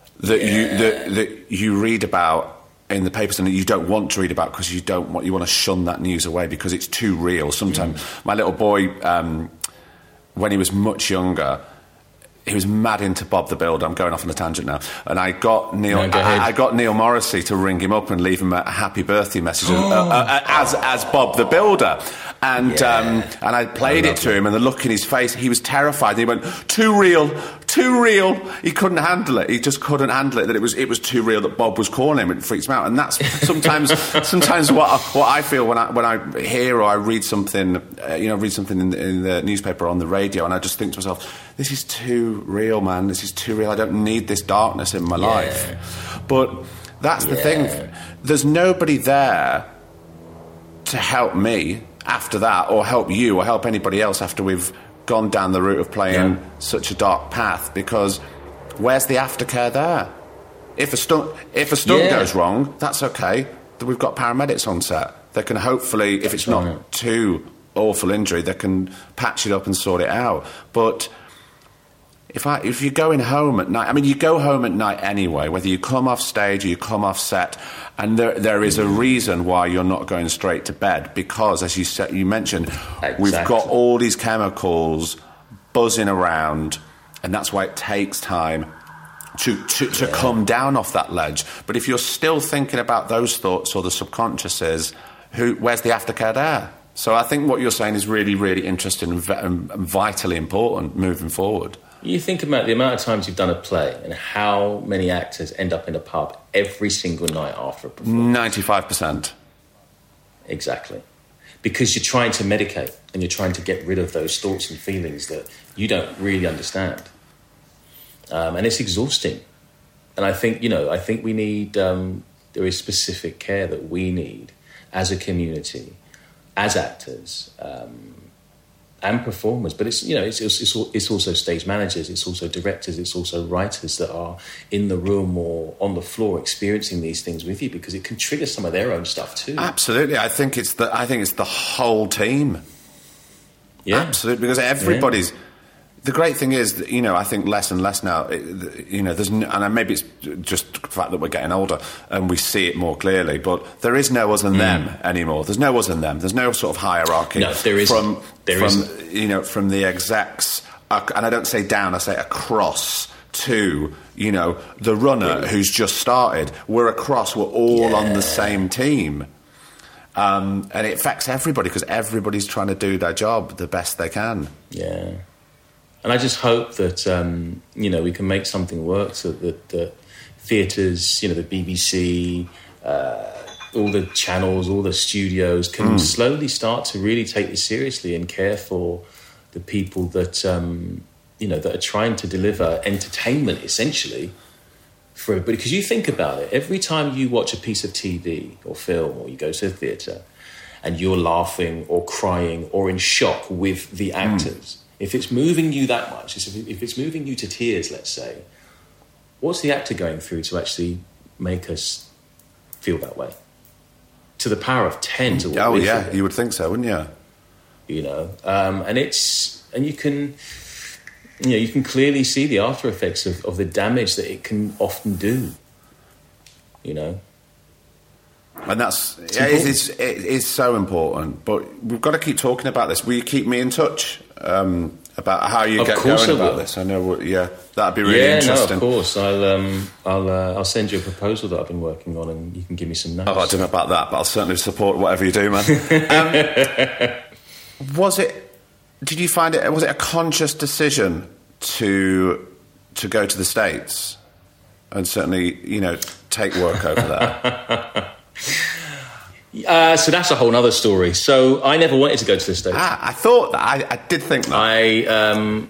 that you read about in the papers and that you don't want to read about because you want to shun that news away because it's too real. Sometimes my little boy, when he was much younger, mad into Bob the Builder. I'm going off on a tangent now. And I got Neil Morrissey to ring him up and leave him a happy birthday message as Bob the Builder. And I played it to him, and the look in his face, he was terrified. He went, too real. He couldn't handle it. He just couldn't handle it, that it was too real that Bob was calling him. It freaks him out. And that's sometimes what I feel when I hear or I read something, in the newspaper or on the radio, and I just think to myself, this is too real, man. This is too real. I don't need this darkness in my life. But that's the thing. There's nobody there to help me after that, or help you, or help anybody else after we've gone down the route of playing such a dark path, because where's the aftercare there? If a stunt goes wrong, that's okay. We've got paramedics on set. They can hopefully, if it's not too awful injury, they can patch it up and sort it out. But if you're going home at night, I mean, you go home at night anyway, whether you come off stage or you come off set, and there is a reason why you're not going straight to bed, because, as you mentioned, we've got all these chemicals buzzing around, and that's why it takes time to come down off that ledge. But if you're still thinking about those thoughts or the subconsciouses, where's the aftercare there? So I think what you're saying is really, really interesting and vitally important moving forward. You think about the amount of times you've done a play and how many actors end up in a pub every single night after a performance. 95%. Exactly. Because you're trying to medicate and you're trying to get rid of those thoughts and feelings that you don't really understand. And it's exhausting. And I think we need, there is specific care that we need as a community, as actors, and performers, but it's also stage managers, it's also directors, it's also writers that are in the room or on the floor experiencing these things with you, because it can trigger some of their own stuff too. Absolutely, I think it's the whole team. Yeah, absolutely, because everybody's. Yeah. The great thing is that, I think less and less now, there's and maybe it's just the fact that we're getting older and we see it more clearly, but there is no us and them anymore. There's no us and them. There's no sort of hierarchy. No, there isn't. From the execs, and I don't say down, I say across to, the runner who's just started. We're across, we're all on the same team. And it affects everybody because everybody's trying to do their job the best they can. Yeah. And I just hope that, we can make something work so that theatres, the BBC, all the channels, all the studios can slowly start to really take this seriously and care for the people that, that are trying to deliver entertainment, essentially, for everybody. Because you think about it, every time you watch a piece of TV or film or you go to a theatre and you're laughing or crying or in shock with the actors... If it's moving you that much, if it's moving you to tears, let's say, what's the actor going through to actually make us feel that way? To the power of 10 to what we feel. You would think so, wouldn't you? And you can clearly see the after effects of the damage that it can often do. And it's so important. But we've got to keep talking about this. Will you keep me in touch about how you get going about this? I know. That'd be really interesting. No, of course. I'll send you a proposal that I've been working on, and you can give me some notes. Oh, I don't know about that, but I'll certainly support whatever you do, man. Did you find it? Was it a conscious decision to go to the States and certainly, take work over there? So that's a whole other story. So I never wanted to go to the States. I thought that. I did think that.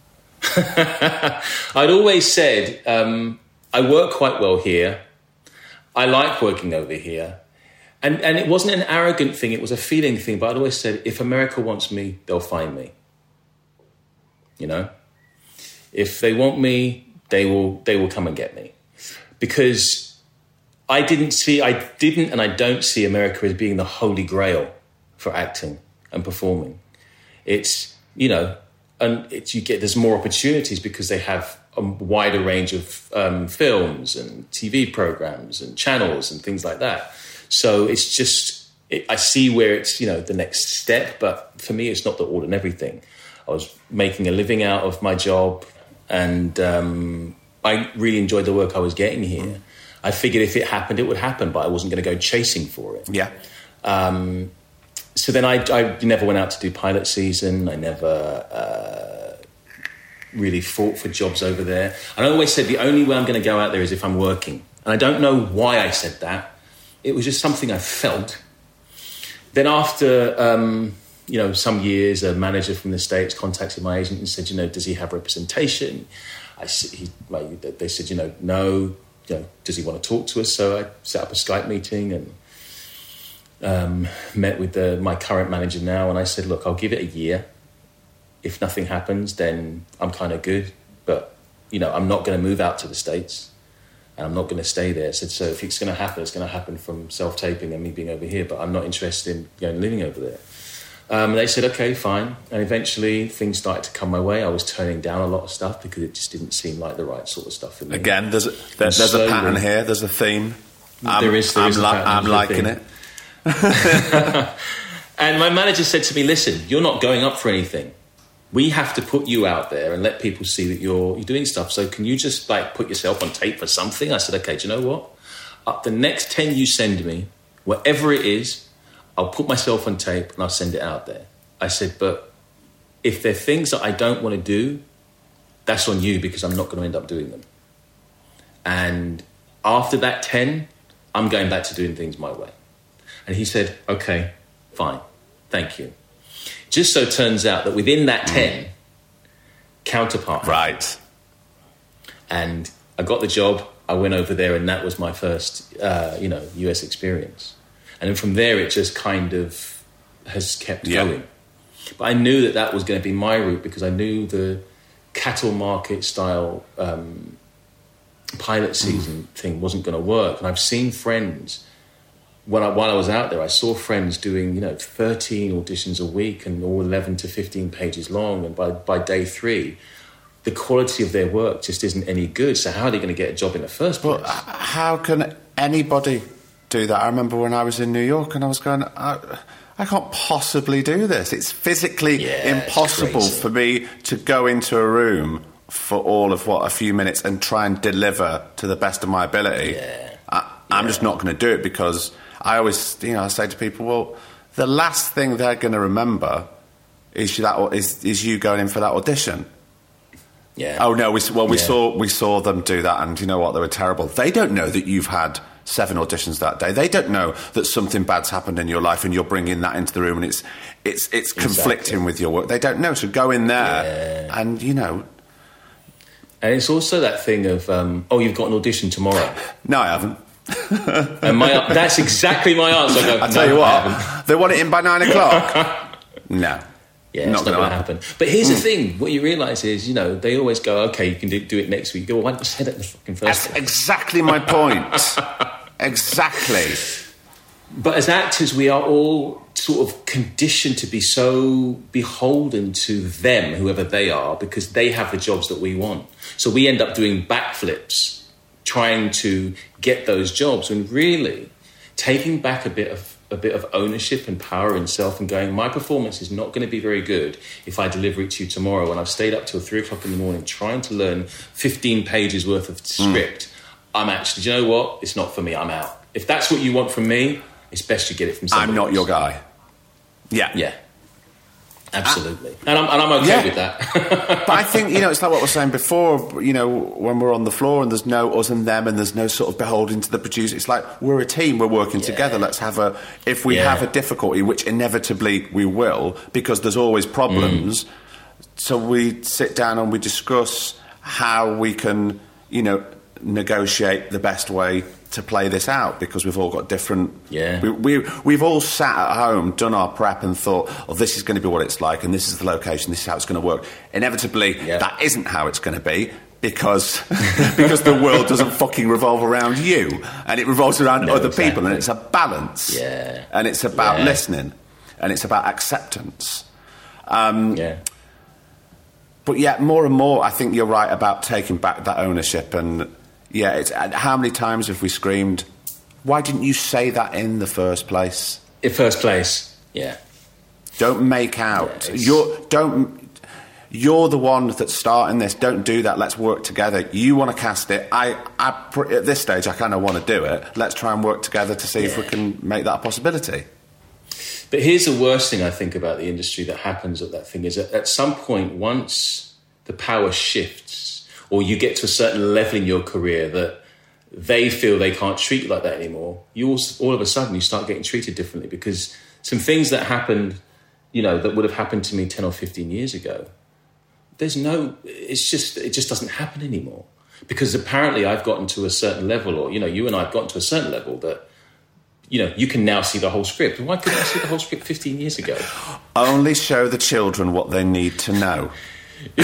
I'd always said I work quite well here. I like working over here. And it wasn't an arrogant thing. It was a feeling thing. But I'd always said, if America wants me, they'll find me. If they want me, they will come and get me. Because I didn't and I don't see America as being the holy grail for acting and performing. It's, there's more opportunities because they have a wider range of films and TV programs and channels and things like that. So it's just, I see where it's, the next step, but for me, it's not the all and everything. I was making a living out of my job. And I really enjoyed the work I was getting here. I figured if it happened, it would happen, but I wasn't going to go chasing for it. Yeah. So then I never went out to do pilot season. I never really fought for jobs over there. And I always said the only way I'm going to go out there is if I'm working. And I don't know why I said that. It was just something I felt. Then after, some years, a manager from the States contacted my agent and said, does he have representation? They said, no. Does he want to talk to us? So I set up a Skype meeting and met with my current manager now. And I said, look, I'll give it a year. If nothing happens, then I'm kind of good. But, I'm not going to move out to the States. And I'm not going to stay there. I said, so if it's going to happen, it's going to happen from self-taping and me being over here. But I'm not interested in living over there. They said, okay, fine. And eventually things started to come my way. I was turning down a lot of stuff because it just didn't seem like the right sort of stuff for me. Again, there's a pattern here. There's a theme. There is a pattern. I'm liking it. And my manager said to me, listen, you're not going up for anything. We have to put you out there and let people see that you're doing stuff. So can you just put yourself on tape for something? I said, okay, do you know what? Up the next 10 you send me, whatever it is, I'll put myself on tape and I'll send it out there. I said, but if there are things that I don't want to do, that's on you because I'm not going to end up doing them. And after that 10, I'm going back to doing things my way. And he said, okay, fine, thank you. Just so turns out that within that 10, Counterpart. Right. And I got the job, I went over there, and that was my first, US experience. And then from there, it just kind of has kept going. But I knew that was going to be my route because I knew the cattle market style pilot season thing wasn't going to work. And I've seen friends, while I was out there, I saw friends doing, 13 auditions a week and all 11 to 15 pages long. And by day 3, the quality of their work just isn't any good. So how are they going to get a job in the first place? Well, how can anybody do that? I remember when I was in New York and I was going, I can't possibly do this. It's physically impossible for me to go into a room for all of, a few minutes and try and deliver to the best of my ability. I'm just not going to do it because I always, I say to people, well, the last thing they're going to remember is you going in for that audition. Yeah. Oh no, we saw them do that, and you know what? They were terrible. They don't know that you've had 7 auditions that day. They don't know that something bad's happened in your life, and you're bringing that into the room, and it's conflicting with your work. They don't know. So go in there, and And it's also that thing of, you've got an audition tomorrow. No, I haven't. And that's exactly my answer. I tell you what, they want it in by 9 o'clock. No. Yeah, it's not going to happen. But here's the thing. What you realise is, they always go, okay, you can do it next week. You go, well, why didn't you say that in the fucking first place? That's exactly my point. Exactly. But as actors, we are all sort of conditioned to be so beholden to them, whoever they are, because they have the jobs that we want. So we end up doing backflips, trying to get those jobs, and really taking back a bit of ownership and power in self and going, my performance is not going to be very good if I deliver it to you tomorrow when I've stayed up till 3 o'clock in the morning trying to learn 15 pages worth of script. I'm actually, do you know what? It's not for me. I'm out. If that's what you want from me, it's best you get it from somebody I'm not else. your guy. Yeah. Absolutely. And I'm okay with that. But I think, it's like what I was saying before, when we're on the floor and there's no us and them and there's no sort of beholden to the producer. It's like, we're a team, we're working together. Let's have if we have a difficulty, which inevitably we will, because there's always problems. So we sit down and we discuss how we can, negotiate the best way to play this out, because we've all got different... We've all sat at home, done our prep and thought, this is going to be what it's like and this is the location, this is how it's going to work. Inevitably, that isn't how it's going to be, because the world doesn't fucking revolve around you, and it revolves around other people, and it's a balance. And it's about listening, and it's about acceptance. But more and more, I think you're right about taking back that ownership. And it's how many times have we screamed, why didn't you say that in the first place? In first place, yeah. Don't make out. you're the one that's starting this. Don't do that. Let's work together. You want to cast it. At this stage, I kind of want to do it. Let's try and work together to see if we can make that a possibility. But here's the worst thing I think about the industry that happens at that thing is that at some point, once the power shifts or you get to a certain level in your career that they feel they can't treat you like that anymore, all of a sudden you start getting treated differently, because some things that happened, that would have happened to me 10 or 15 years ago, it just doesn't happen anymore. Because apparently I've gotten to a certain level, or, you and I have gotten to a certain level that, you can now see the whole script. Why couldn't I see the whole script 15 years ago? Only show the children what they need to know. And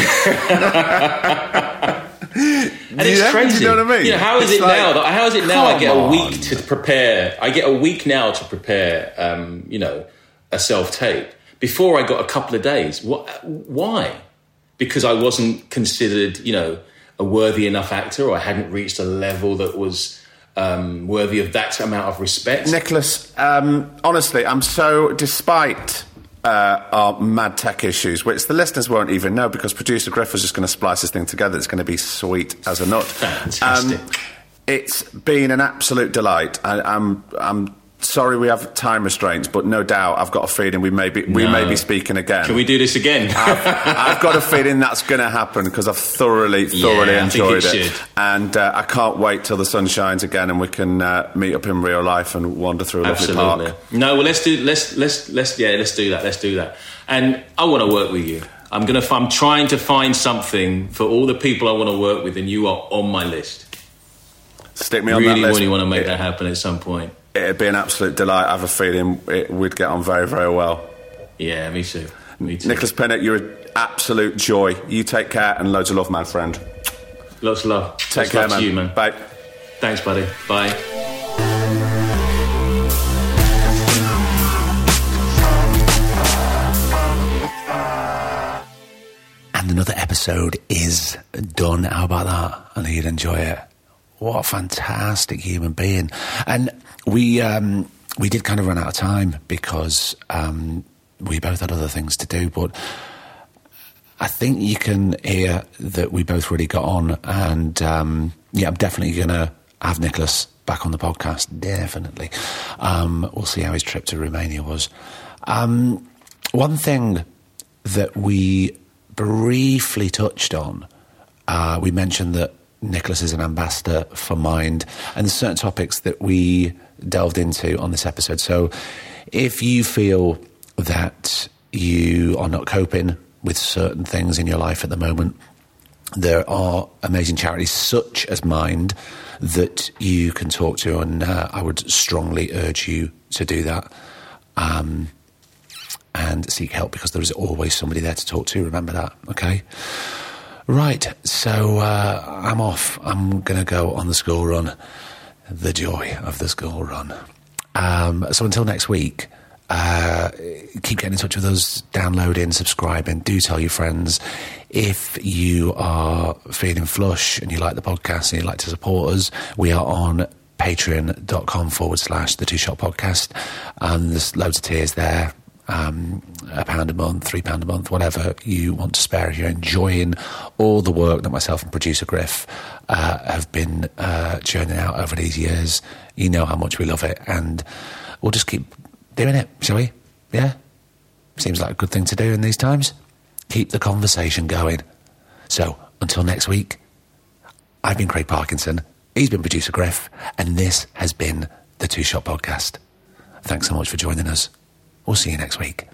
it's crazy. Do you know what I mean? How is it now? How is it now? I get a week to prepare. I get a week now to prepare. A self-tape. Before I got a couple of days. Why? Because I wasn't considered, a worthy enough actor, or I hadn't reached a level that was worthy of that amount of respect. Nicholas, honestly, I'm so, despite our mad tech issues, which the listeners won't even know because producer Griff was just going to splice this thing together. It's going to be sweet as a nut. Fantastic. It's been an absolute delight. I'm sorry we have time restraints, but no doubt I've got a feeling we may be speaking again. Can we do this again? I've got a feeling that's going to happen because I've thoroughly enjoyed it. And I can't wait till the sun shines again and we can meet up in real life and wander through a lovely park. No, well, let's do that. And I want to work with you. I'm trying to find something for all the people I want to work with, and you are on my list. Stick me on that list. Really want to make that happen at some point. It'd be an absolute delight. I have a feeling we'd get on very, very well. Yeah, me too. Nicholas Pinnock, you're an absolute joy. You take care and loads of love, my friend. Lots of love. Take care, man. To you, man. Bye. Thanks, buddy. Bye. And another episode is done. How about that? I know you'd enjoy it. What a fantastic human being. And we did kind of run out of time because we both had other things to do, but I think you can hear that we both really got on, and I'm definitely going to have Nicholas back on the podcast, definitely. We'll see how his trip to Romania was. One thing that we briefly touched on, we mentioned that Nicholas is an ambassador for Mind, and there's certain topics that we delved into on this episode. So if you feel that you are not coping with certain things in your life at the moment, there are amazing charities such as Mind that you can talk to, and I would strongly urge you to do that and seek help, because there is always somebody there to talk to. Remember that, okay? Right, so I'm off. I'm going to go on the school run. The joy of the school run. So until next week, keep getting in touch with us, downloading, subscribing. Do tell your friends. If you are feeling flush and you like the podcast and you'd like to support us, we are on patreon.com/The Two Shot Podcast. There's loads of tiers there. £1 a month, £3 a month, whatever you want to spare. If you're enjoying all the work that myself and producer Griff have been churning out over these years, you know how much we love it, and we'll just keep doing it, shall we? Yeah? Seems like a good thing to do in these times. Keep the conversation going. So, until next week, I've been Craig Parkinson, he's been producer Griff, and this has been the Two Shot Podcast. Thanks so much for joining us. We'll see you next week.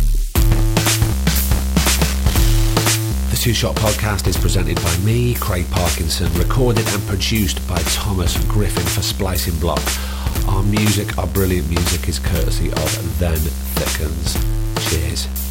The Two Shot Podcast is presented by me, Craig Parkinson, recorded and produced by Thomas Griffin for Splicing Block. Our brilliant music, is courtesy of Then Thickens. Cheers.